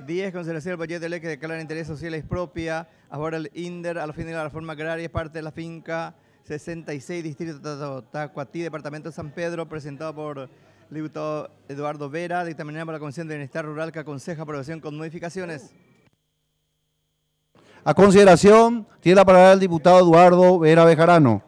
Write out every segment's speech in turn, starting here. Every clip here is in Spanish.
10. Consideración del proyecto de ley que declara interés social y propia a favor del INDER a los fines de la reforma agraria, parte de la finca 66, distrito Tacuatí, departamento de San Pedro, presentado por el diputado Eduardo Vera, dictaminado por la Comisión de Bienestar Rural, que aconseja aprobación con modificaciones. A consideración, tiene la palabra el diputado Eduardo Vera Bejarano.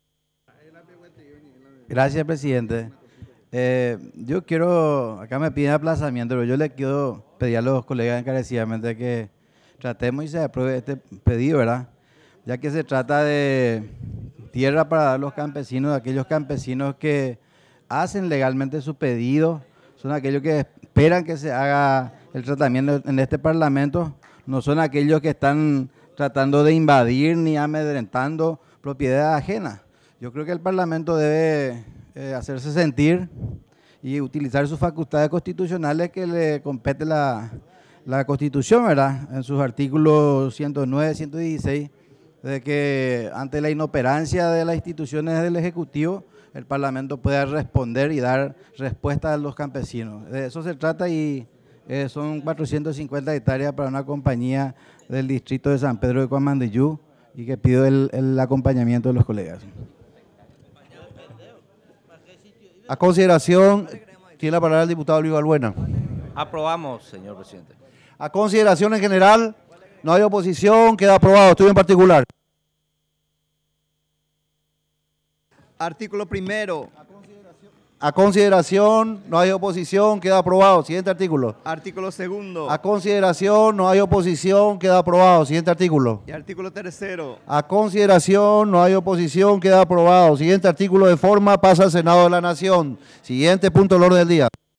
Gracias, presidente. Yo quiero, acá me piden aplazamiento, pero yo le quiero pedir a los colegas encarecidamente que tratemos y se apruebe este pedido, ¿verdad? Ya que se trata de tierra para los campesinos, aquellos campesinos que hacen legalmente su pedido, son aquellos que esperan que se haga el tratamiento en este Parlamento, no son aquellos que están tratando de invadir ni amedrentando propiedad ajena. Yo creo que el Parlamento debe hacerse sentir y utilizar sus facultades constitucionales que le compete la Constitución, ¿verdad? En sus artículos 109, 116, de que ante la inoperancia de las instituciones del Ejecutivo, el Parlamento pueda responder y dar respuesta a los campesinos. De eso se trata y son 450 hectáreas para una compañía del distrito de San Pedro de Cuamandiyú y que pido el acompañamiento de los colegas. A consideración, tiene la palabra el diputado Luis Balbuena. Aprobamos, señor presidente. A consideración en general, no hay oposición, queda aprobado. Estudio en particular. Artículo primero. A consideración, no hay oposición, queda aprobado. Siguiente artículo. Artículo segundo. A consideración, no hay oposición, queda aprobado. Siguiente artículo. Y artículo tercero. A consideración, no hay oposición, queda aprobado. Siguiente artículo de forma pasa al Senado de la Nación. Siguiente punto del orden del día.